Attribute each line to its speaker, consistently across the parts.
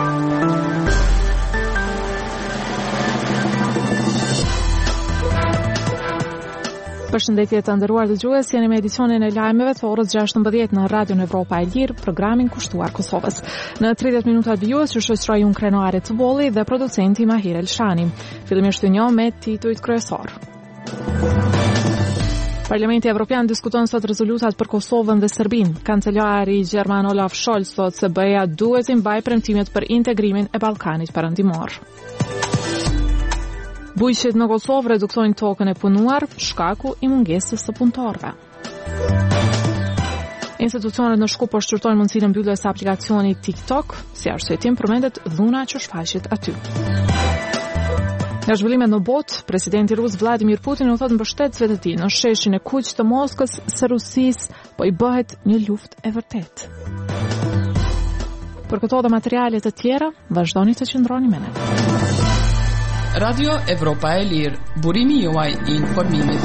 Speaker 1: Përshëndetje të nderuar dëgjues, jeni me edicionin e lajmeve të orës 16 në Radion Evropa e Lirë, programin kushtuar Kosovës. Në 30 minuta të vijues ju shoqëroj unë Krenare të Bolli dhe producenti Mahir Elshani. Fillimisht një me titujt kryesor. Parlamenti Evropian diskuton sot rezolutat për Kosovën dhe Serbinë. Kancelari Gjerman Olaf Scholz thotë se BE-ja duhet të mbajë premtimet për integrimin e Ballkanit Perëndimor. Bujqet në Kosovë reduktojnë tokën e punuar, shkaku i mungesës së punëtorëve. Institucionet në Shkup po shqyrtojnë mundësinë e mbylljes së aplikacionit TikTok, si arsyetim përmendet dhuna që shfaqet aty. Nga zhvillimet në botë, presidenti rus Vladimir Putin u thotë mbështetësve të tij në sheshin e kuq të Moskës se Rusisë po i bëhet një luftë e vërtetë. Për këto dhe materiale të tjera, vazhdoni të qëndroni me ne.
Speaker 2: Radio Evropa e Lirë, burimi juaj i informimit.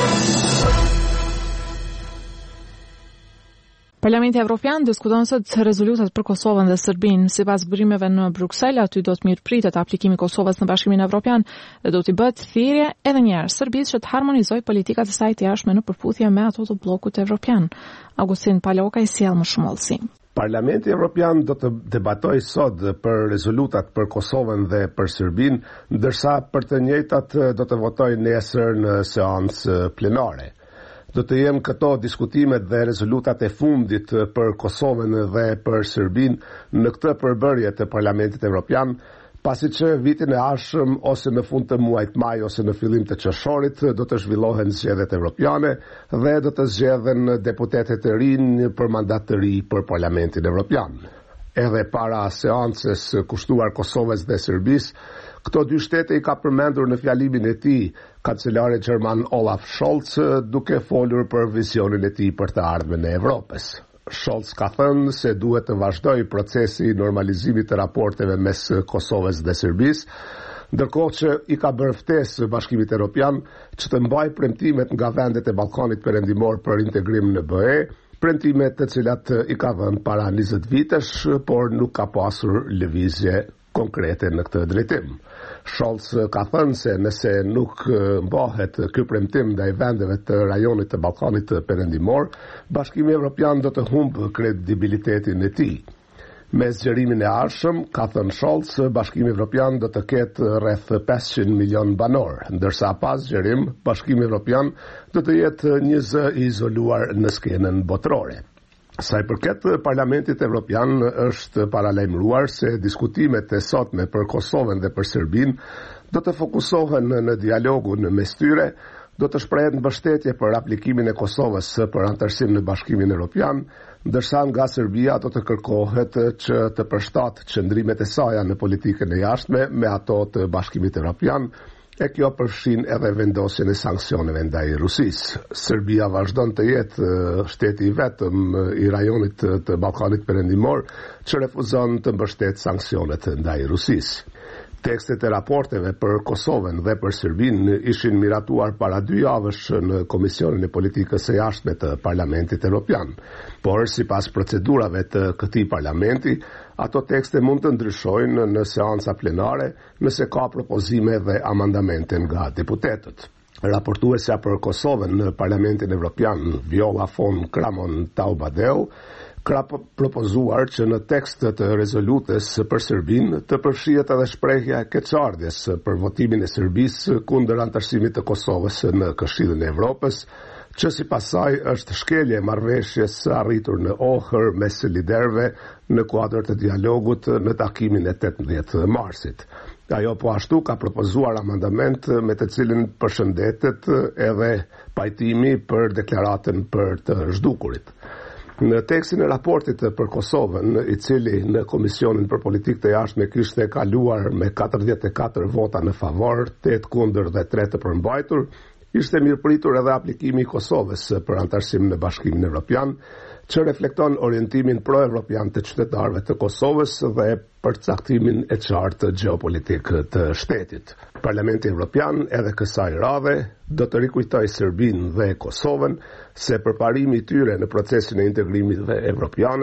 Speaker 1: Parlamenti Evropian diskuton sot rezolutat për Kosovën dhe Serbinë. Sipas burimeve në Bruksel, aty do të mirëpritet aplikimi i Kosovës në Bashkimin Evropian dhe do t'i bëhet thirrje edhe një herë Serbisë që të harmonizojë politikat e saj të jashtme në përputhje me ato të bllokut evropian. Augustin Paloka i sjell më shumë hollësi.
Speaker 3: Parlamenti Evropian do të debatojë sot për rezolutat për Kosovën dhe për Serbinë, ndërsa për të njëjtat do të votojë nesër në seancë plenare. Do të jenë këto diskutimet dhe rezolutat e fundit për Kosovën dhe për Serbinë në këtë përbërje të Parlamentit Evropian, pasi që vitin e ardhshëm ose në fund të muajit maj ose në fillim të qershorit do të zhvillohen zgjedhjet evropiane dhe do të zgjedhen deputetët e rinj për mandat të ri për Parlamentin Evropian. Edhe para seancës kushtuar Kosovës dhe Serbisë, këto dy shtete i ka përmendur në fjalimin e tij kancelari gjerman Olaf Scholz duke folur për vizionin e tij për të ardhmen e Evropës. Scholz ka thënë se duhet të vazhdojë procesi i normalizimit të raporteve mes Kosovës dhe Serbisë, ndërkohë që i ka bërë ftesë Bashkimit Evropian që të mbajë premtimet nga vendet e Ballkanit Perëndimor për integrim në BE, premtimet të cilat i ka dhënë para 20 vitesh, por nuk ka pasur lëvizje konkrete në këtë drejtim. Scholz ka thënë se nëse nuk mbahet ky premtim ndaj vendeve të rajonit të Ballkanit Perëndimor, Bashkimi Evropian do të humbë kredibilitetin e tij. Me zgjerimin e ardhshëm, ka thënë Scholz, Bashkimi Evropian do të ketë rreth 500 milion banor, ndërsa pas zgjerim, Bashkimi Evropian do të jetë një zë i izoluar në skenën botërore. Sa i përket Parlamentit Evropian, është paralajmëruar se diskutimet e sotme për Kosovën dhe për Serbinë do të fokusohen në dialogun mes tyre, do të shprehet mbështetje për aplikimin e Kosovës për anëtarësim në Bashkimin Evropian, ndërsa nga Serbia do të kërkohet që të përshtatë qëndrimet e saj në politikën e jashtme me ato të Bashkimit Evropian, e kjo përfshin edhe vendosjen e sanksioneve ndaj Rusisë. Serbia vazhdon të jetë shteti i vetëm i rajonit të Ballkanit Perëndimor që refuzon të mbështet sanksionet ndaj Rusisë. Tekstet e raporteve për Kosovën dhe për Serbinë ishin miratuar para 2 javësh në Komisionin e Politikës së Jashtme të Parlamentit Evropian, por sipas procedurave të këtij parlamenti, ato tekste mund të ndryshojnë në seanca plenare nëse ka propozime dhe amandamente nga deputetët. Raportuesja për Kosovën në Parlamentin Evropian, Viola von Kramon Taubadeu, ka propozuar që në tekst të rezolutës për Serbinë të përfshihet edhe shprehja e keqardhjes për votimin e Serbisë kundër anëtarësimit të Kosovës në Këshillin e Evropës, që sipas saj është shkelje e marrëveshjes arritur në Ohër mes liderëve në kuadër të dialogut në takimin e 18 marsit. Ajo po ashtu ka propozuar amandament me të cilin përshëndetet edhe pajtimi për deklaratën për të zhdukurit. Në tekstin e raportit për Kosovën, i cili në Komisionin për Politikë të Jashtme kishte kaluar me 44 vota në favor, 8 kundër dhe 3 të përmbajtur, ishte mirëpritur edhe aplikimi i Kosovës për anëtarësim në Bashkimin Evropian, që reflekton orientimin pro-evropian të qytetarëve të Kosovës dhe përcaktimin e qartë gjeopolitik të shtetit. Parlamenti Evropian edhe kësaj radhe do të rikujtojë Serbinë dhe Kosovën se përparimi i tyre në procesin e integrimit dhe evropiane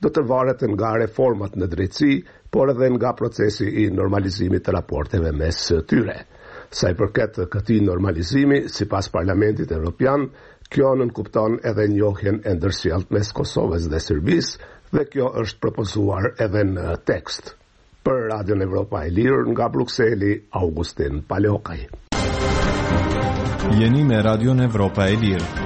Speaker 3: do të varet nga reformat në drejtësi, por edhe nga procesi I normalizimit të raporteve mes tyre. Sa I përket këtij normalizimi, sipas Parlamentit Evropian, kjo nënkupton edhe njohjen e ndërsjellët mes Kosovës dhe Serbisë dhe kjo është propozuar edhe në tekst. Për Radion Evropa e Lirë nga Brukseli, Augustin Paleokaj.
Speaker 4: Jeni me Radion Evropa e Lirë.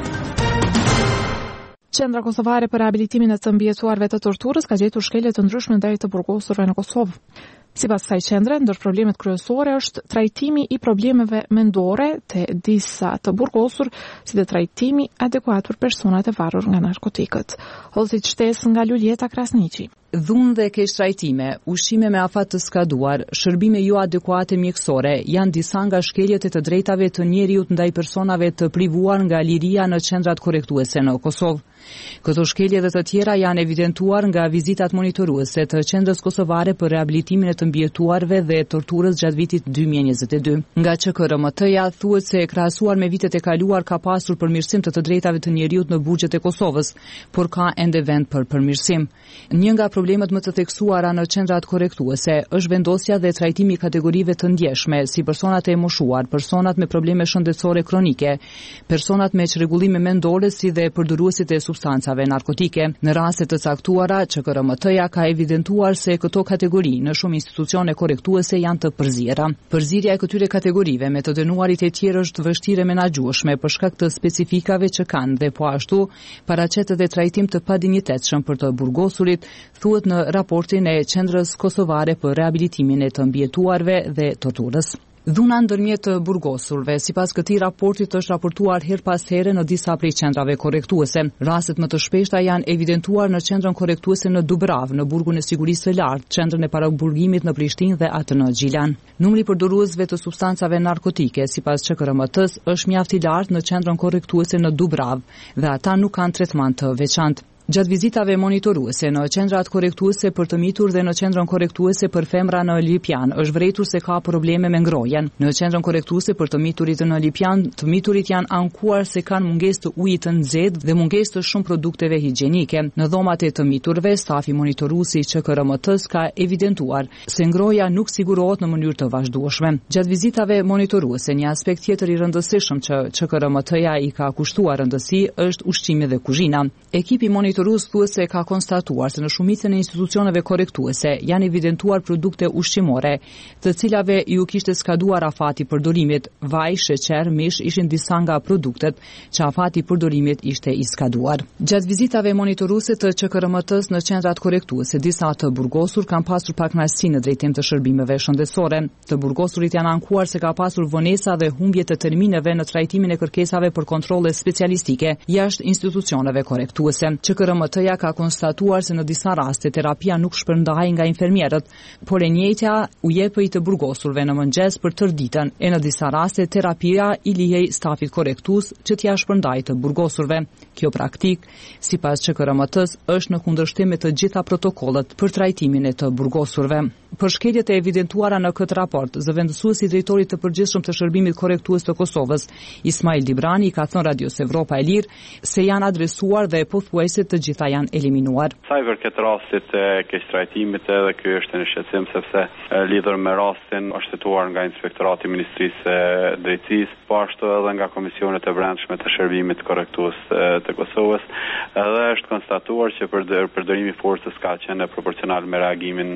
Speaker 1: Qendra Kosovare për rehabilitimin e të mbijetuarve të torturës ka gjetur shkelje të ndryshme ndaj të burgosurve në Kosovë. Sipas kësaj qendre, ndër problemet kryesore është trajtimi I problemeve mendore të disa të burgosur, si dhe trajtimi adekuat për personat e varur nga narkotikët. Hollësit shtesë nga Luljeta Krasniqi.
Speaker 5: Dhunë dhe keq trajtime, ushqime me afat të skaduar, shërbime jo adekuate mjekësore janë disa nga shkeljet e të drejtave të njeriut ndaj personave të privuar nga liria në qendrat korrektuese në Kosovë. Këto shkelje dhe të tjera janë evidentuar nga vizitat monitoruese të Qendrës Kosovare për rehabilitimin e të mbijetuarve dhe torturës gjatë vitit 2022. Nga QKRMT-ja thuhet se krahasuar me vitet e kaluar ka pasur përmirësim të drejtave të njeriut në burgjet e Kosovës, por ka ende vend për përmirësim. Një nga problemet më të theksuara në qendrat korrektuese është vendosja dhe trajtimi I kategorive të ndjeshme, si personat e moshuar, personat me probleme shëndetësore kronike, personat me çrregullime mendore si dhe përdoruesit e substancave narkotike. Në raste të caktuara, QKRMT-ja ka evidentuar se këto kategori në shumë institucione korrektuese janë të përzierë. Përzierja e këtyre kategorive me të dënuarit e tjerë është vështirë menaxhueshme për shkak të specifikave që kanë dhe po ashtu paraqet edhe trajtim të padinjitetshëm për të burgosurit, thuhet në raportin e Qendrës Kosovare për rehabilitimin e të mbijetuarve dhe torturës. Dhuna ndërmjet burgosurve, sipas këtij raportit është raportuar her pas here në disa prej qendrave korrektuese. Rastet më të shpeshta janë evidentuar në qendrën korrektuese në Dubrav, në burgun e sigurisë së lartë, qendrën e paraburgimit në Prishtinë dhe atë në Gjilan. Numri I përdoruesve të substancave narkotike, sipas QKRMT-s, është mjaft I lartë në qendrën korrektuese në Dubrav dhe ata nuk kanë tretman të veçantë. Gjatë vizitave monitoruese në qendrat korrektuese për të mitur dhe në qendrën korrektuese për femra në Lipjan, është vërejtur se ka probleme me ngrohjen. Në qendrën korrektuese për të miturit në Lipjan, të miturit janë ankuar se kanë mungesë të ujit të nxehtë dhe mungesë të shumë produkteve higjienike. Në dhomat e të miturve, stafi monitoruesi I QKRMT-s ka evidentuar se ngrohja nuk sigurohet në mënyrë të vazhdueshme. Gjatë vizitave monitoruese, një aspekt tjetër I rëndësishëm që QKRMT-ja I ka kushtuar rëndësi është ushqimi dhe kuzhina. Ekipi monitorues thuhet se ka konstatuar se në shumicën e institucioneve korrektuese janë evidentuar produkte ushqimore, të cilave ju kishte skaduar afati I përdorimit. Vaj, sheqer, mish ishin disa nga produktet që afati I përdorimit ishte I skaduar. Gjatë vizitave monitoruese të QKRMT-s në qendrat korrektuese, disa të burgosur kanë pasur pakënaqësi në drejtim të shërbimeve shëndetësore. Të burgosurit janë ankuar se ka pasur vonesa dhe humbje të termineve në trajtimin e kërkesave për kontrolle specialistike jashtë institucioneve korrektuese. QKRMT-ja ka konstatuar se në disa raste terapia nuk shpërndahej nga infermierët, por e njëjtja u jepej të burgosurve në mëngjes për tërë ditën, e në disa raste terapia I lihej stafit korrektues që t'ia shpërndajë të burgosurve. Kjo praktik, sipas QKRMT-s, është në kundërshtim me të gjitha protokollet për trajtimin e të burgosurve. Për shkeljet e evidentuara në këtë raport, zëvendësuesi I drejtorit të përgjithshëm të shërbimit korrektues të Kosovës, Ismail Dibrani, ka thënë Radios Evropa e Lirë se janë adresuar dhe pothuajse të gjitha janë eliminuar.
Speaker 6: Sa I përket rastit e keq trajtimit, edhe ky është në shqetësim sepse lidhur me rastin është hetuar nga Inspektorati I Ministrisë së Drejtësisë, po ashtu edhe nga Komisionet e Brendshme të Shërbimit Korrektues të Kosovës, edhe është konstatuar që përdorimi I forcës ka qenë proporcional me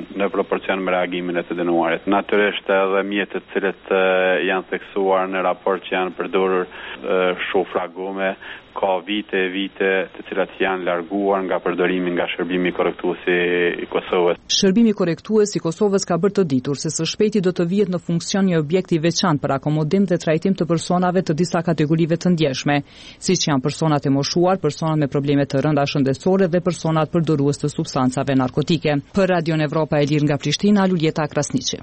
Speaker 6: reagimin e të dënuarit. Natyrisht edhe mjetet të cilët janë theksuar në raport që janë përdorur shufra gome, ka vite të cilat janë larguar nga përdorimi nga shërbimi korrektues I Kosovës.
Speaker 5: Shërbimi korrektues I Kosovës ka bërë të ditur se së shpejti do të vihet në funksion një objekt I veçantë për akomodim dhe trajtim të personave të disa kategorive të ndjeshme, siç janë personat e moshuar, personat me probleme të rënda shëndetësore dhe personat përdorues të substancave narkotike. Për Radion Evropa e Lirë nga Prishtina, Luljeta Krasniqi.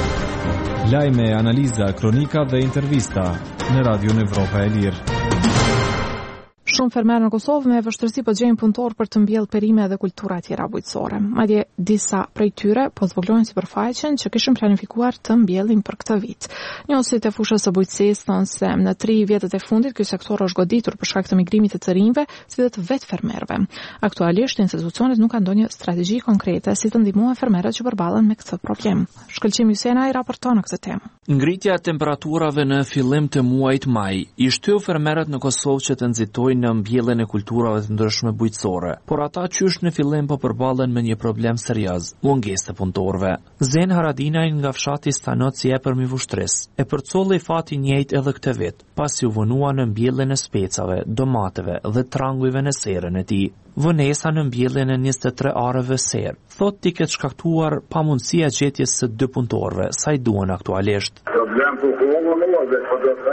Speaker 4: Lajme, analiza, kronika dhe intervista në Radion Evropa e Lirë.
Speaker 1: Shumë fermerë në Kosovë me vështirësi po gjejnë punëtor për të mbjellë perime dhe kultura tjera bujqësore. Madje disa prej tyre po zvoglojnë sipërfaqen që kishin planifikuar të mbjellin për këtë vit. Njohësit e fushës së bujqësisë thonë se në 3 vjetët e fundit ky sektor është goditur për shkak të migrimit të rinjve, si dhe të vetë fermerëve. Aktualisht institucionet nuk kanë ndonjë strategji konkrete si të ndihmojnë fermerët që përballen me këtë problem. Shkëlqim Hysenaj raporton në këtë temë.
Speaker 7: Ngritja e temperaturave në fillim të muajit maj i shtyu fermerët në Kosovë që të nxitojnë në mbjelljen e kulturave të ndryshme bujqësore, por ata qysh në fillim po përballen me një problem serioz, mungesë të punëtorëve. Zen Haradinaj nga fshati Stanoci e përmi vushtris, e përcolli fati njëjtë edhe këtë vit, pasi u vënua në mbjelljen e specave, domateve dhe trangujve në serën e tij. Vënesa në mbjelljen e 23 arëve serë, thot t'i këtë shkaktuar pamundësia gjetjes së 2 punëtorëve, sa i duan aktualisht.
Speaker 8: Problem për kohë dhe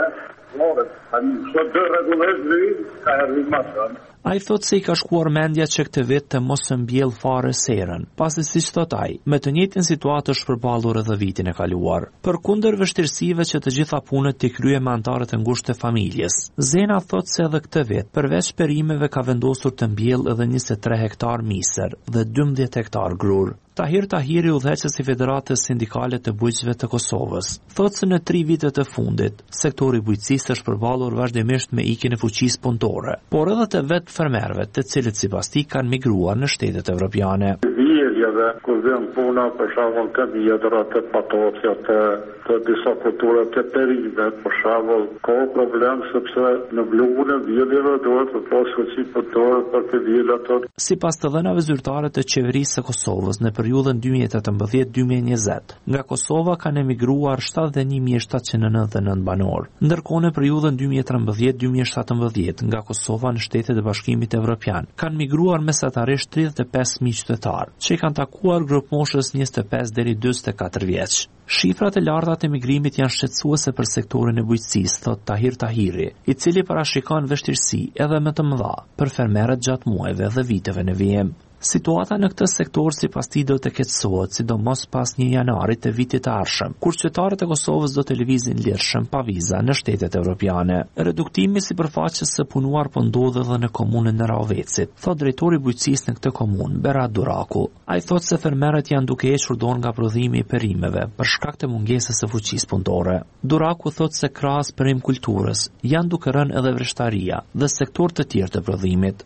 Speaker 7: Ai thot se i ka shkuar mendja që këtë vit të mos së mbjell fare serën, pasi siç thot ai, me të njëjtën situatë është përballur edhe vitin e kaluar. Përkundër vështirësive që të gjitha punët t'i krye me anëtarët e ngushtë të familjes, Zena thot se edhe këtë vit, përveç perimeve ka vendosur të mbjell edhe 23 hektar miser dhe 12 hektar grur. Tahir Tahiri, udhëheqës i Federatës Sindikale të Bujqësve të Kosovës, thotë se në 3 vitet të fundit, sektori bujqësisë është përballur vazhdimisht me ikjen e fuqisë punëtore, por edhe të vetë fermerëve, të cilët sipas tij kanë migruar në shtetet evropiane.
Speaker 8: Vjerjeve, ku vjen puna, për shembull të vjetra, të patosja, të disa kultura të perive, për shembull, ka problem sepse në blugun e vjerjeve duhet të pasë fuqi punëtore për të vjelat.
Speaker 7: Sipas të dhënave zyrtare të qeverisë së Kosovës në periudhën 2018-2020, nga Kosova kanë emigruar 71.799 banor, ndërkohë në periudhën 2013-2017 nga Kosova në Shtetet e Bashkimit Evropian kanë migruar mesatarisht 35.000 qytetarë, që kanë takuar grup moshës 25 deri 44 vjeç. Shifrat e larta të emigrimit janë shqetësuese për sektorin e bujqësisë, thot Tahir Tahiri, i cili parashikon vështirësi edhe më të mëdha për fermerët gjatë muajve dhe viteve në vijim. Situata në këtë sektor sipas tij do të keqësohet, sidomos pas 1 janarit të vitit të ardhshëm, kur qytetarët e Kosovës do të lëvizin lirshëm pa viza në shtetet evropiane. Reduktimi i sipërfaqes së punuar po ndodh edhe në komunën e Ravecit, thot drejtori i bujqësisë në këtë komunë, Berat Duraku. Ai thotë se fermerët janë duke hequr dorë nga prodhimi i perimeve për shkak të mungesës së fuqisë punëtore. Duraku thotë se krahas perim kulturës janë duke rënë edhe vreshtaria dhe sektor të tjerë të prodhimit.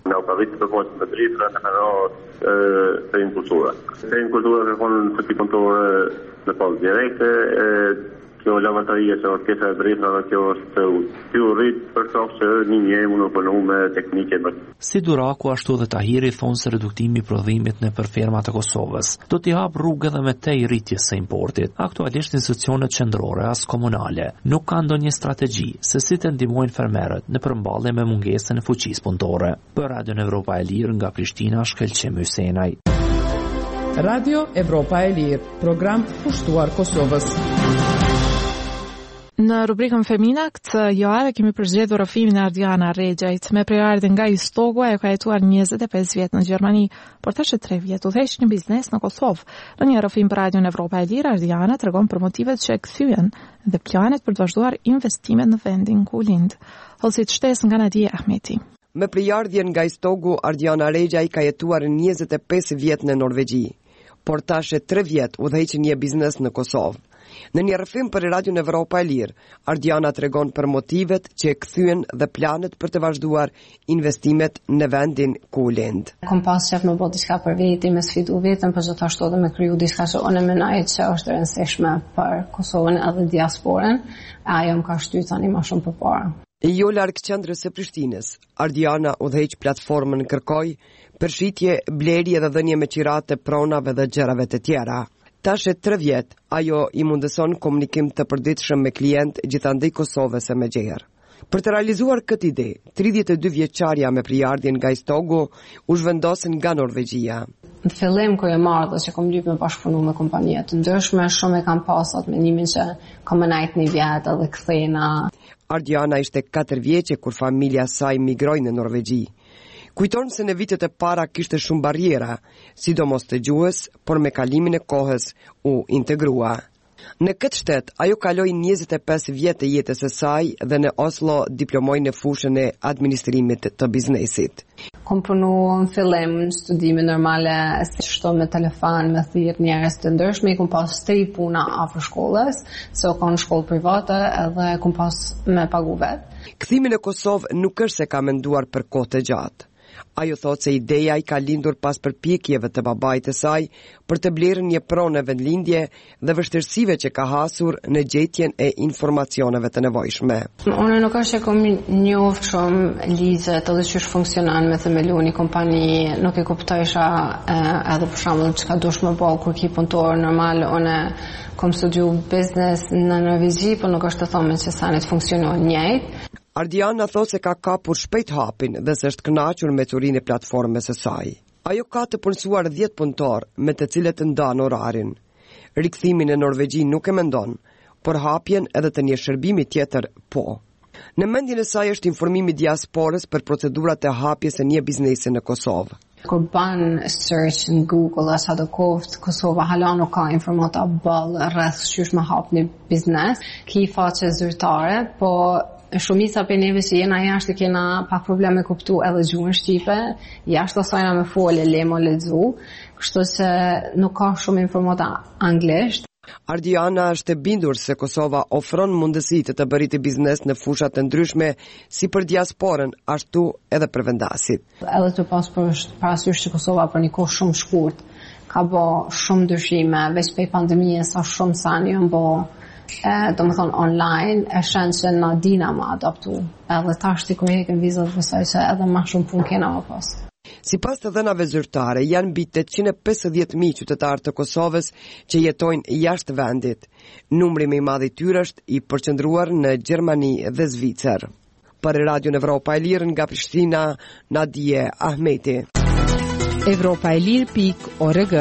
Speaker 8: Pericultura che con tutti i contori le pause dirette kjo lavastaria që orkestra e drejtë nga kjo është ky rrit për shkak se një unë punu me teknike.
Speaker 7: Si Duraku ashtu dhe Tahiri thonë se reduktimi i prodhimit në fermat e Kosovës do t'i hap rrugë edhe me tej rritjes së importit. Aktualisht institucionet qendrore as komunale nuk kanë ndonjë strategji se si të ndihmojnë fermerët në përmballje me mungesën e fuqisë punëtore. Për Radion Evropa e Lirë nga Prishtina, Shkëlqim Hysenaj.
Speaker 2: Radio Evropa e Lirë, program pushtuar Kosovës.
Speaker 1: Në rubrikën Femina, këtë javë kemi përzgjedhur rrëfimin e Ardiana Rexhajt. Me prejardhje nga Istogu, ajo ka jetuar 25 vjet në Gjermani, por tash 3 vjet udhëheq një biznes në Kosovë. Në një rrëfim për Radion Evropa e Lirë, Ardiana tregon për motivet që e kthyen dhe planet për të vazhduar investimet në vendin ku lind. Hollësit shtesë nga Nadia Ahmeti.
Speaker 9: Me prejardhje nga Istogu, Ardiana Rexhajt ka jetuar 25 vjet në Norvegji, por tash 3 vjet udhëheq një biznes në Kosovë. Në një rrëfim për Radion Evropa e Lirë, Ardiana tregon për motivet që e kthyen dhe planet për të vazhduar investimet në vendin ku lind.
Speaker 10: Kom pas qef me bë diçka për veti, me sfidu vetëm, por gjithashtu edhe me kriju diçka që unë mendoj që është e rëndësishme për Kosovën edhe diasporën, ajo më ka shtyr tani më shumë përpara.
Speaker 9: Jo larg qendrës së Prishtinës, Ardiana udhëheq platformën Kërkoj, përshitje, blerje dhe dhënie me qirate pronave dhe gjërave të tjera. Tash 3 vjet, ajo i mundëson komunikim të përditshëm me klient gjithandej Kosovës e me gjerë. Për të realizuar këtë ide, 32 vjeçarja me prejardhjen nga Istogu u zhvendosën nga Norvegjia.
Speaker 10: Në fillim kur e marrë dhe që kom lyp me bashkëpunu me kompanie të ndryshme, shumë e kam pasur mendimin që kam nejt një vjet edhe kthena.
Speaker 9: Ardiana ishte 4 vjeçe kur familja saj migroi në Norvegji. Kujton se në vitet e para kishte shumë barriera, sidomos të gjuhës, por me kalimin e kohës u integrua. Në këtë shtet, ajo kaloi 25 vjet të jetës së saj dhe në Oslo diplomoi në fushën e administrimit të biznesit.
Speaker 10: Kom punu në fillim në studime normale, si shto me telefon, me thirr njerëz të ndryshme, kom pas 3 puna afër shkollës, se kam shkollë private edhe kom pas me pagu vet.
Speaker 9: Kthimi në Kosovë nuk është se ka menduar për kohë të gjatë. Ajo thot se ideja I ka lindur pas përpjekjeve të babait të saj për të blerë një pronë vendlindje dhe vështirësive që ka hasur në gjetjen e informacioneve të nevojshme.
Speaker 10: Unë nuk është e kom njoft shumë ligjet edhe çish funksionon me themelu një kompani, nuk e kuptojsha edhe për shembull çka dush më bëj kur ki punëtor normal, unë kom studiu biznes në Norvegji, por nuk është të thonë se sa ne funksionon njëjtë.
Speaker 9: Ardiana thot se ka kapur shpejt hapin dhe se është kënaqur me turinë e platformës së saj. Ajo ka të punësuar 10 punëtor me të cilët ndan orarin. Rikthimin në Norvegji nuk e mendon, por hapjen edhe të një shërbimi tjetër po. Në mendjen e saj është informimi diasporës për procedurat e hapjes së një biznesi në Kosovë.
Speaker 10: Kur ban search në Google asa do kohët Kosova hala nuk ka informata ballë rreth qysh me hap një biznes, ki faqe zyrtare, po shumica për neve që jena jashtë kena pak probleme kuptu edhe gjuhën shqipe, jashtë osojna me folje lemo lexu, kështu që nuk ka shumë informata anglisht.
Speaker 9: Ardiana është e bindur se Kosova ofron mundësi të bëriti biznes në fushat të ndryshme si për diasporën, ashtu edhe për vendasit.
Speaker 10: Edhe të pas parasysh që Kosova për një kohë shumë shkurt ka bo shumë ndryshime, veç për pandemijës sa shumë sani janë bo do më thonë online, e shenë që na dina ma adaptu. Edhe tash ti kur heken vizat besoj që edhe ma shumë pun kena ma pas.
Speaker 9: Si pas të dhënave zyrtare, janë mbi 850.000 qytetarë të Kosovës që jetojnë jashtë vendit. Numri më I madh I tyre është I përqendruar në Gjermani dhe Zvicër. Për Radio Evropa e Lirë nga Prishtina, Nadije Ahmeti.
Speaker 5: Evropaelir.org.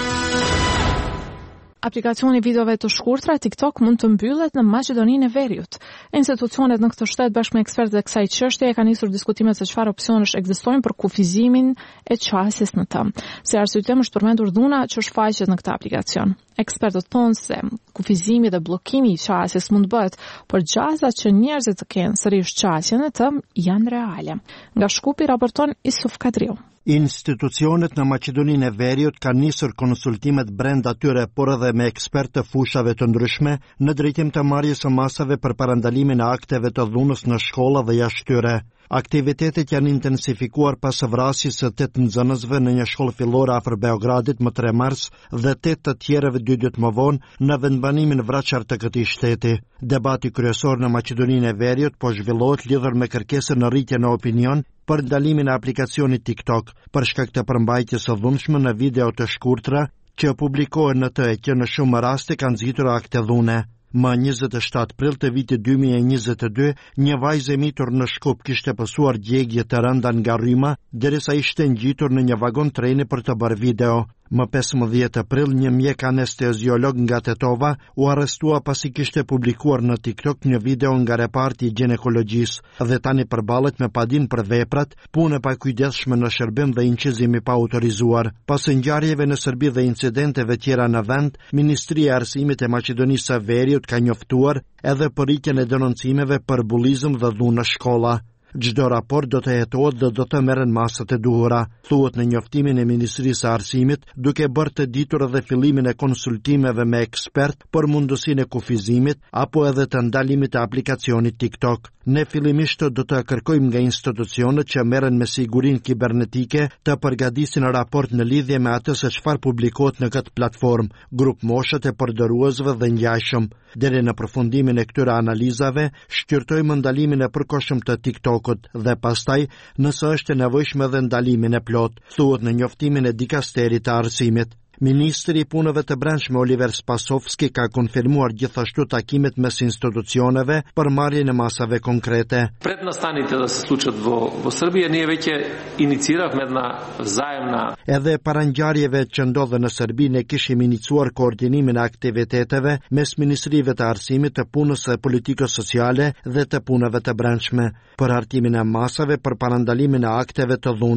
Speaker 1: Aplikacioni videove të shkurtra TikTok mund të mbyllet në Maqedoninë e Veriut. Institucionet në këtë shtet bashkë me ekspertët e kësaj çështjeje kanë nisur diskutimet se çfarë opsionesh ekzistojnë për kufizimin e qasjes në të. Si arsye është përmendur dhuna që shfaqet në këtë aplikacion. Ekspertët thonë se kufizimi dhe bllokimi I qasjes mund bëhet, por gjasat që njerëzit të kenë sërish qasjen e të janë reale. Nga Shkupi raporton Isuf Kadriu.
Speaker 11: Institucionet në Maqedoninë e Veriut kanë nisur konsultimet brenda tyre, por edhe me ekspertë të fushave të ndryshme në drejtim të marrjes së masave për parandalimin e akteve të dhunës në shkolla dhe jashtë tyre. Aktivitetet janë intensifikuar pas vrasjes së 8 nxënësve në një shkollë fillore afër Beogradit më 3 mars dhe 8 të tjerëve 2 ditë më vonë në vendbanimin vraçar të këtij shteti. Debati kryesor në Maqedoninë e Veriut po zhvillohet lidhur me kërkesën në rritje në opinion për ndalimin e aplikacionit TikTok për shkak të përmbajtjes së dhunshme në video të shkurtra që publikohen në të e që në shumë raste kanë nxitur akte dhune. Më 27 prill të vitit 2022, një vajzë e mitur në Shkup kishte pësuar djegje të rënda nga rryma, derisa ishte ngjitur në një vagon treni për të bërë video. Më 15 prill, një mjek anesteziolog nga Tetova u arrestua pasi kishte publikuar në TikTok një video nga reparti I ginekologjisë dhe tani përballet me padin për veprat, punë pa kujdesshme në shërbim dhe incizim I pa autorizuar. Pas ngjarjeve në Serbi dhe incidenteve tjera në vend, Ministria e Arsimit e Maqedonisë së Veriut ka njoftuar edhe për rritjen e denoncimeve për bullizëm dhe dhunë në shkolla. Çdo raport do të hetohet dhe do të merren masat e duhura, thuhet në njoftimin e Ministrisë së Arsimit, duke bërë të ditur edhe fillimin e konsultimeve me ekspert për mundësinë e kufizimit apo edhe të ndalimit të aplikacionit TikTok. Ne fillimisht do të kërkojmë nga institucionet që merren me sigurinë kibernetike të përgatisin raport në lidhje me atë se çfarë publikohet në këtë platformë, grup moshët e përdoruesve dhe ngjashëm. Deri në përfundimin e këtyre analizave, shqyrtojmë ndalimin e përkohshëm të TikTokut dhe pastaj, nëse është e nevojshme edhe ndalimin e plot, thuhet në njoftimin e dikasterit të arsimit. Ministri I punëve të brendshme Oliver Spasovski ka konfirmuar gjithashtu takimet mes institucioneve për marrjen e masave konkrete.
Speaker 12: Пред настаните да се случат во Србија, ние веќе иницииравме една взаемна.
Speaker 11: Edhe para ngjarjeve që ndodhen në Serbi, ne kishim iniciuar koordinimin e aktiviteteve mes ministrive të arsimit, të punës së politikës sociale dhe të punëve të brendshme për hartimin e masave për parandalimin e akteve të dhunës.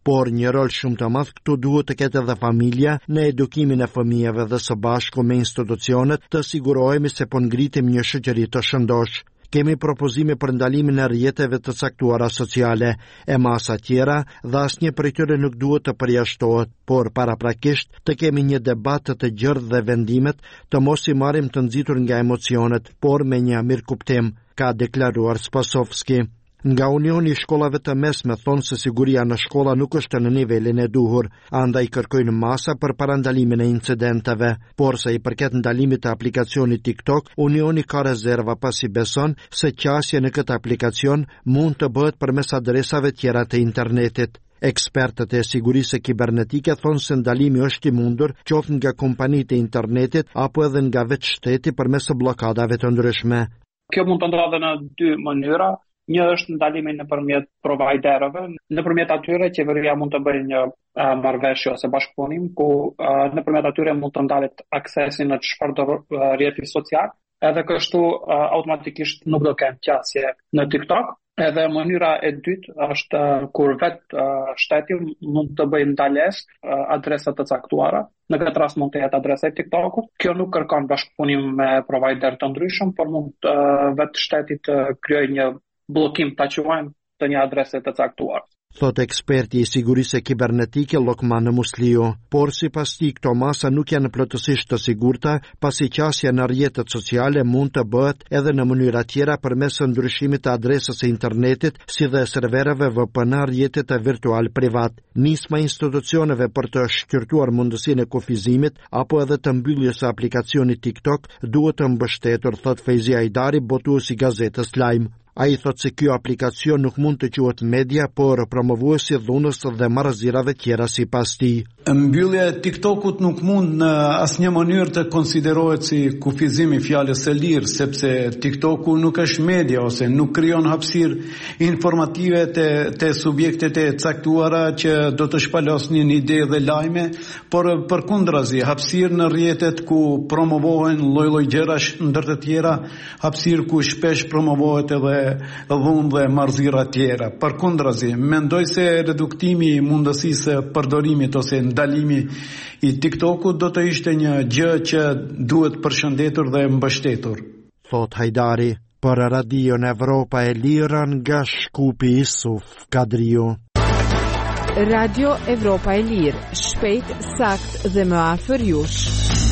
Speaker 11: por një rol shumë të madh këtu duhet të ketë edhe familja në edukimin e fëmijëve dhe së bashku me institucionet të sigurohemi se po ngritim një shoqëri të shëndosh. Kemi propozime për ndalimin e rrjeteve të caktuara sociale, e masa tjera dhe asnjë prej tyre nuk duhet të përjashtohet, por paraprakisht të kemi një debat të gjerë dhe vendimet të mos i marrim të nxitur nga emocionet, por me një mirëkuptim, ka deklaruar Spasovski. Nga Unioni i Shkollave të Mesme thonë se siguria në shkolla nuk është në nivelin e duhur, andaj kërkojnë masa për parandalimin e incidenteve, por sa i përket ndalimit të aplikacionit TikTok, Unioni ka rezerva pasi beson se qasje në këtë aplikacion mund të bëhet përmes adresave tjera të internetit. Ekspertët e sigurisë kibernetike thonë se ndalimi është i mundur qoftë nga kompanitë e internetit apo edhe nga vetë shteti përmes bllokadave të ndryshme.
Speaker 13: Kjo mund të ndodhe në dy mënyra. Një është ndalimi nëpërmjet providerëve, nëpërmjet atyre qeveria mund të bëjë një marrëveshje ose bashkëpunim ku nëpërmjet atyre mund të ndalet aksesi në çfarëdo rrjeti social, edhe kështu automatikisht nuk do kenë qasje në TikTok. Edhe mënyra e dytë është kur vetë shteti mund të bëjë ndalesë adresa të caktuara. Në këtë rast mund të jetë adresa e TikTokut. Kjo nuk kërkon bashkëpunim me provider të ndryshëm, por mund vetë shteti të krijojë një bllokim ta quajmë të një adrese të caktuar.
Speaker 11: Thot eksperti i sigurisë kibernetike Lokman Musliu, por sipas tij këto masa nuk janë plotësisht të sigurta, pasi qasja në rrjetet sociale mund të bëhet edhe në mënyra tjera përmes ndryshimit të adresës së internetit, si dhe servereve VPN rrjetet virtual privat. Nisma institucioneve për të shqyrtuar mundësinë e kufizimit apo edhe të mbylljes së aplikacionit TikTok duhet të mbështetur, thot Fejzi Ajdari, botuesi i gazetës Lajm. Ai thot se kjo aplikacion nuk mund të quhet media, por promovuesi dhunës dhe marrëzirave tjera sipas tij.
Speaker 14: Mbyllja e TikTokut nuk mund në asnjë mënyrë të konsiderohet si kufizim i fjalës së lirë, sepse TikToku nuk është media ose nuk krijon hapësirë informative te subjektet e caktuara që do të shpalosin ide dhe lajme, por përkundrazi hapësirë në rrjetet ku promovohen lloj-lloj gjërash ndër të tjera, hapësirë ku shpesh promovohet edhe dhunë dhe marrëzira tjera. Përkundrazi, mendoj se reduktimi i mundësisë përdorimit ose ndalimi i TikTokut do të ishte një gjë që duhet përshëndetur dhe mbështetur.
Speaker 11: Thot Hajdari, për Radion Evropa e Lirë nga Shkupi Isuf Kadriu.
Speaker 15: Radio Evropa e Lirë, shpejt, sakt dhe më afër jush.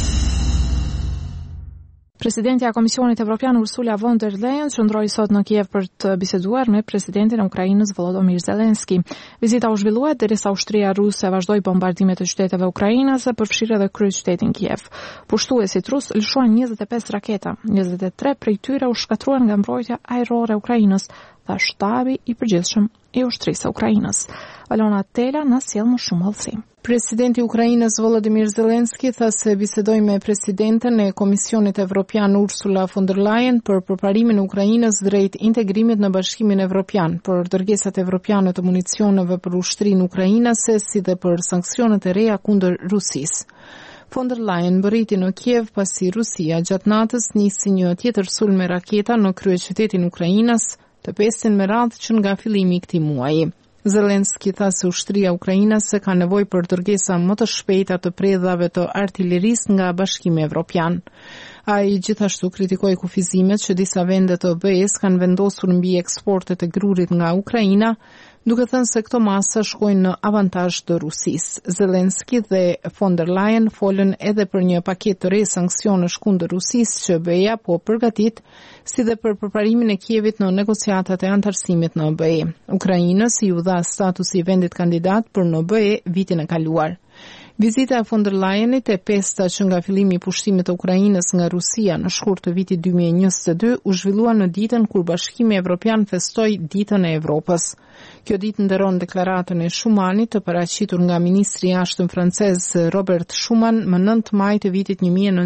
Speaker 1: Presidentja e Komisionit Evropian Ursula von der Leyen qëndroi sot në Kiev për të biseduar me presidentin e Ukrainës Volodymyr Zelensky. Vizita u zhvillua derisa ushtria ruse vazhdoi bombardimet e qyteteve ukrainase, përfshirë edhe kryeqytetin Kiev. Pushtuesit rus lëshuan 25 raketa, 23 prej tyre u shkatruan nga mbrojtja ajrore e Ukrainës, tha shtabi i përgjithshëm i ushtrisë së Ukrainës. Alona Tela na sjell më shumë hollësi.
Speaker 16: Presidenti i Ukrainës Volodymyr Zelensky tha se bisedoi me presidenten e Komisionit Evropian Ursula von der Leyen për përparimin e Ukrainës drejt integrimit në Bashkimin Evropian, për dërgesat evropiane të municioneve për ushtrinë ukrainase, si dhe për sanksionet e reja kundër Rusisë. Von der Leyen bëriti në Kiev pasi Rusia gjatë natës nisi një tjetër sulm me raketa në kryeqytetin Ukrainas, të pestin me radhë që nga fillimi i këtij muaji. Zelensky tha se ushtria ukrainase ka nevojë për dërgesa më të shpejta të predhave të artillerisë nga Bashkimi Evropian. Ai gjithashtu kritikoi kufizimet që disa vende të BE-s kanë vendosur mbi eksportet e grurit nga Ukraina, duke thënë se këto masa shkojnë në avantazh të Rusisë. Zelensky dhe von der Leyen folën edhe për një paketë të re sanksionesh kundër Rusisë që BE-ja po përgatit, si dhe për përparimin e Kievit në negociatat e antarësimit në BE. Ukrainës i u dha statusi i vendit kandidat për në BE vitin e kaluar. Vizita e von der Leyenit e pesta që nga fillimi i pushtimit të Ukrainës nga Rusia në shkurt të vitit 2022 u zhvillua në ditën kur Bashkimi Evropian festoi Ditën e Evropës. Kjo ditë nderon deklaratën e Schumanit të paraqitur nga ministri i jashtëm francez Robert Schuman më 9 maj të vitit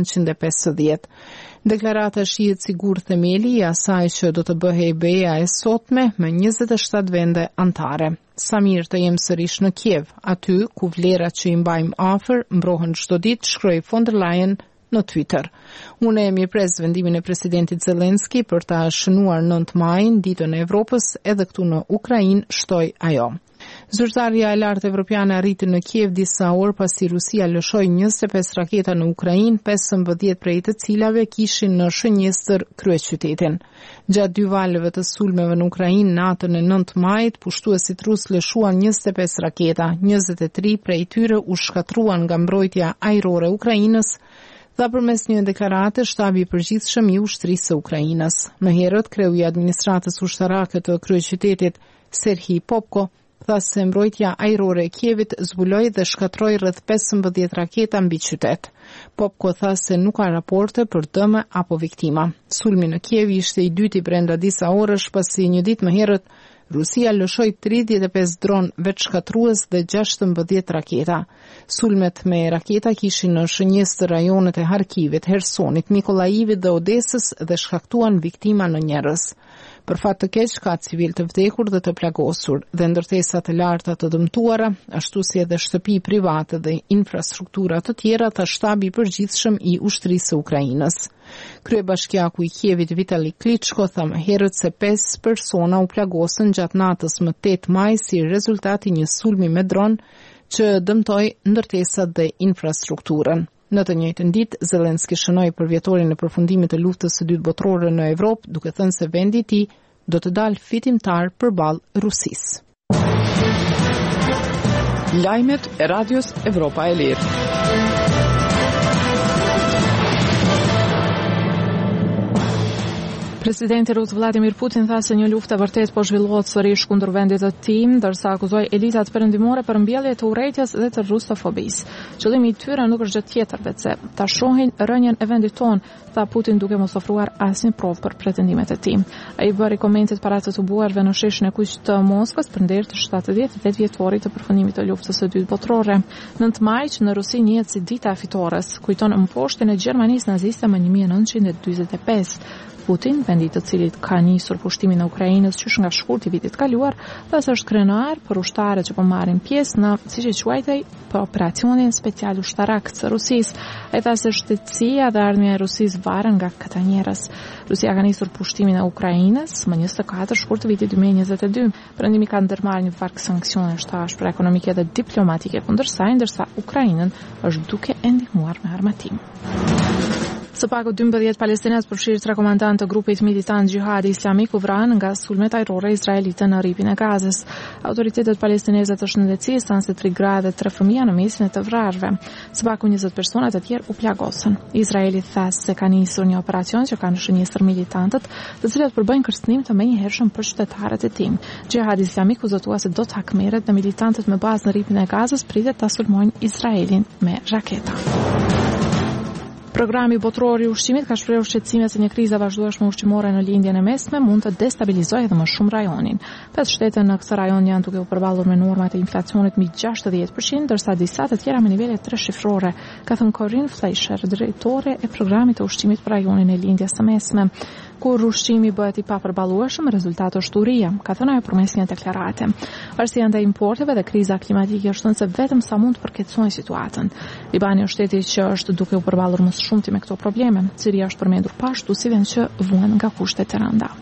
Speaker 16: 1950. Deklarata shihet sigur themeli i asaj që do të bëhej BE-ja e sotme me 27 vende anëtare. Sa mirë të jem sërish në Kiev, aty ku vlerat që i mbajmë afër mbrohen çdo ditë, shkroi von der Leyen në Twitter. Unë e mirëpres vendimin e presidentit Zelensky për ta shënuar 9 majin, Ditën e Evropës, edhe këtu në Ukrainë, shtoi ajo. Zyrtarja e lartë evropiane arriti në Kiev disa orë pasi Rusia lëshoi 25 raketa në Ukrainë, 15 prej të cilave kishin në shënjestër kryeqytetin. Gjatë dy valeve të sulmeve në Ukrainë natën e 9 majit, pushtuesit rusë lëshuan 25 raketa, 23 prej tyre u shkatruan nga mbrojtja ajrore e Ukrainës, dha përmes një deklarate shtabi i përgjithshëm i ushtrisë së Ukrainës. Më herët, kreu i administratës ushtarake të kryeqytetit Serhij Popko tha se mbrojtja ajrore e Kievit zbuloi dhe shkatroi rreth 15 raketa mbi qytet. Popko tha se nuk ka raporte për dëme apo viktima. Sulmi në Kiev ishte i dyti brenda disa orësh pasi një ditë më herët Rusia lëshoi 35 dron veçshkatrues dhe 16 raketa. Sulmet me raketa kishin në shënjestër rajonet e Harkivit, Hersonit, Mikolajivit dhe Odesës dhe shkaktuan viktima në njerëz. Për fat të keq ka civil të vdekur dhe të plagosur dhe ndërtesa të larta të dëmtuara, ashtu si edhe shtëpi private dhe infrastruktura të tjera, tha shtabi i përgjithshëm i ushtrisë së Ukrainës. Kryebashkiaku i Kievit Vitali Klitschko tha më herët se 5 persona u plagosën gjatë natës më 8 maj si rezultati një sulmi me dron që dëmtoi ndërtesat dhe infrastrukturën. Në të njëjtën ditë, Zelenski shënoi për vjetorin e përfundimit të luftës së dytë botërore në Evropë, duke thënë se vendi i tij do të dalë fitimtar përballë Rusisë.
Speaker 2: Lajmet e Radios Evropa e Lirë.
Speaker 1: Presidenti rus Vladimir Putin tha se një luftë e vërtet po zhvillohet sërish kundër vendit të tij, ndërsa akuzoi elitat perëndimore për mbjellje të urrëties dhe të rusofobisë. Qëllimi i tyre nuk është gjë tjetër veçse ta shohin rënien e vendit ton, tha Putin duke mos ofruar asnjë provë për pretendimet e tij. Ai bëri komentet para të tubuarve në sheshin e kuq të Moskës përndër të 78 vjetorit të përfundimit të luftës së dytë botërore. 9 maj që në Rusi njihet si dita e fitores, kujton mposhtjen e Gjermanisë naziste më 1945. Putin, vendi i cilit ka nisur pushtimin e Ukrainës qysh nga shkurti i vitit kaluar, tha se është krenar për ushtarët që po marrin pjesë në, siç e quajtej, për operacionin special ushtarak të Rusisë. Ai tha se shtetësia dhe ardhmja e Rusisë varen nga këta njerëz. Rusia ka nisur pushtimin e Ukrainës më 24 shkurt të vitit 2022. Perëndimi ka ndërmarrë një varg sanksionesh të ashpra ekonomike dhe diplomatike kundër saj, ndërsa Ukrainën është duke e ndihmuar me armatim. Së paku 12 palestinez përfshirë 3 komandantë të grupit militant Gjihadi Islamik u vranë nga sulmet ajrore izraelite në rripin e Gazës. Autoritetet palestineze të shëndetësisë thanë se 3 gra dhe 3 fëmijë në mesin e të vrarëve. Së paku 20 persona të tjerë u plagosën. Izraeli tha se ka nisur një operacion që ka në shënjestër militantët, të cilët përbëjnë kërcënim të menjëhershëm për qytetarët e tij. Gjihadi Islamik u zotua se do të hakmerret dhe militantët me bazë në rripin e Gazës pritet ta sulmojnë Izraelin me raketa. Programi botëror i ushqimit ka shprehur shqetësime se një krizë vazhdueshme ushqimore në lindjen e mesme mund të destabilizojë edhe më shumë rajonin. 5 shtete në këtë rajon janë duke u përballur me normat e inflacionit mbi 60%, ndërsa disa të tjera me nivele 3 shifrore, ka thënë Corinne Fleischer, drejtore e programit të ushqimit për rajonin e lindjes së mesme. Kur ushqimi bëhet i papërballueshëm, rezultati është uria, ka thënë ajo përmes një deklarate. Arsyeja ndaj importeve dhe kriza klimatike është se vetëm sa mund të përkeqësojnë situatën. Libani është shteti që është duke u përballur më së shumti me këto probleme. Siria është përmendur pashtu si vend që vuan nga kushtet e rënda.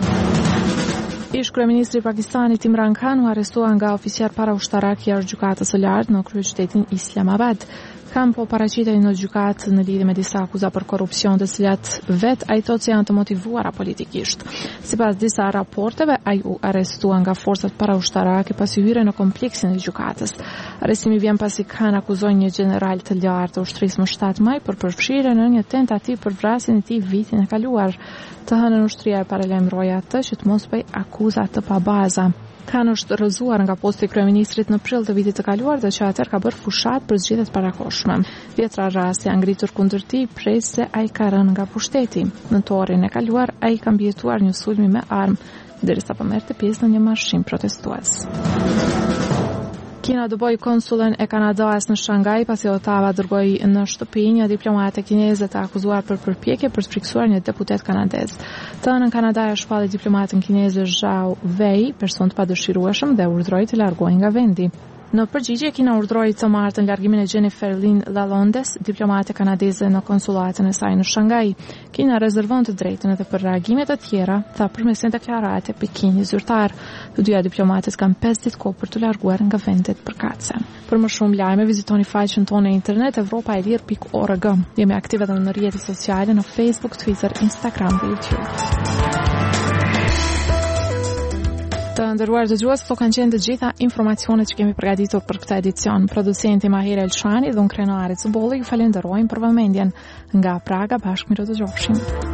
Speaker 1: Ish kryeministri i Pakistanit Imran Khan u arrestuar nga oficer paraushtarak i gjykatës së lartë në kryeqytetin Islamabad. Khan po paraqitej në gjykatë në lidhje me disa akuza për korrupsion, të cilat vetë ai thotë se janë të motivuara politikisht. Sipas disa raporteve, ai u arrestua nga forcat paraushtarake pasi hyre në kompleksin e gjykatës. Arrestimi vjen pasi Khan akuzoi një general të lartë të ushtrisë më 7 maj për përfshirje në një tentativë për vrasjen e tij vitin e kaluar. Të hënën ushtria e paralajmëroi atë që të mos bëj akuza të pabaza. Khan është rrëzuar nga posti i kryeministrit në prill të vitit të kaluar dhe që atëherë ka bërë fushat për zgjedhjet parakohshme. Vjetra raste janë ngritur kundër tij prej se ai ka rënë nga pushteti. Në torin e kaluar ai ka mbijetuar një sulmi me armë derisa po merrte pjesë në një marshim protestues. Kina do bëj konsulën e Kanadas në Shangaj pasi Ottawa dërgoi në shtëpi një diplomate kineze të akuzuar për përpjekje për të friksuar një deputet kanadez. Të hënën Kanada e shpalli diplomatin kineze Zhao Wei, person të padëshirueshëm, dhe urdhëroi të largohej nga vendi. Në përgjigje, Kina urdhroi të martën largimin e Jennifer Lynn Lalondes, diplomate kanadeze në konsulatën e saj në Shanghai. Kina rezervon të drejtën edhe për reagime të tjera, tha përmes një deklarate Pekini zyrtar. Të dyja diplomatët kanë 5 ditë kohë për të larguar nga vendet përkatëse. Për më shumë lajme, vizitoni faqen tonë në internet evropaelir.org. Jemi aktive edhe në rrjetet sociale në Facebook, Twitter, Instagram dhe YouTube. Të ndëruar dëgjues, këto kanë qenë të gjitha informacionet që kemi përgatitur për këtë edicion. Producenti Mahir Elshani dhe unë Krenari Cubolli ju falenderojmë për vëmendjen. Nga Praga, bashkë mirë të dëgjofshim.